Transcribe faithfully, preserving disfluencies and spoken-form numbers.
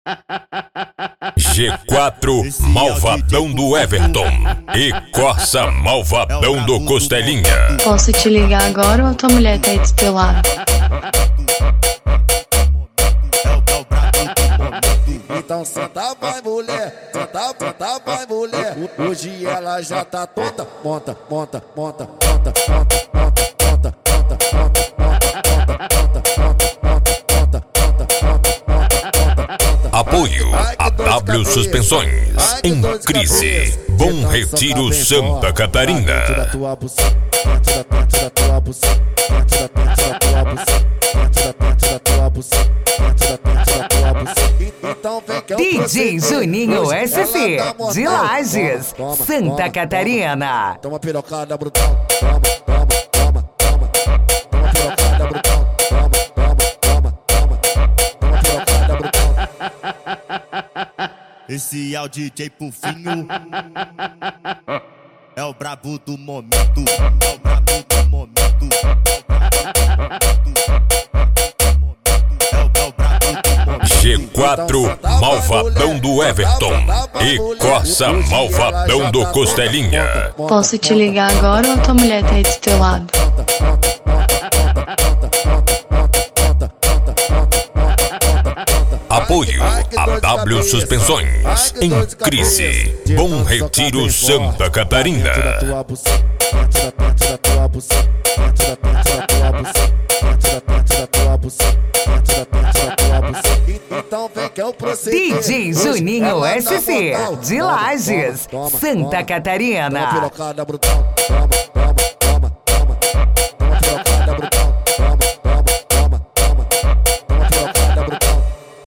G quatro, Malvadão do Everton e Corsa, Malvadão do Costelinha. Posso te ligar agora ou tua mulher tá aí do teu lado? Então senta vai mulher, senta, senta vai mulher. Hoje ela já tá tonta, monta, monta, monta, monta, monta, monta, monta, monta, Apoio a W Suspensões, em crise, Bom Retiro, Santa Catarina. Tira tua buceta, tira tua buceta, tira tua buceta, tira tua buceta, tira tua buceta. Então vem que é o D J Juninho S C, de Lages, Santa Catarina. Toma pirocada brutal, toma, toma, toma, toma. Toma pirocada brutal, toma, toma, toma, toma. Toma pirocada brutal. Esse é o D J Pufinho, é o brabo do momento, é o brabo do momento. G quatro, Malvadão do Everton e Corsa, Malvadão do Costelinha. Posso te ligar agora ou tua mulher tá aí do teu lado? Apoio a W Suspensões, em crise, Bom Retiro, Santa Catarina. Tira tua buceta, tira tua buceta, tira tua buceta, tira tua buceta, tira tua buceta. Então vem que é o procedimento. D J Juninho S C, de Lages, Santa Catarina. Toma pirocada brutal, toma, toma.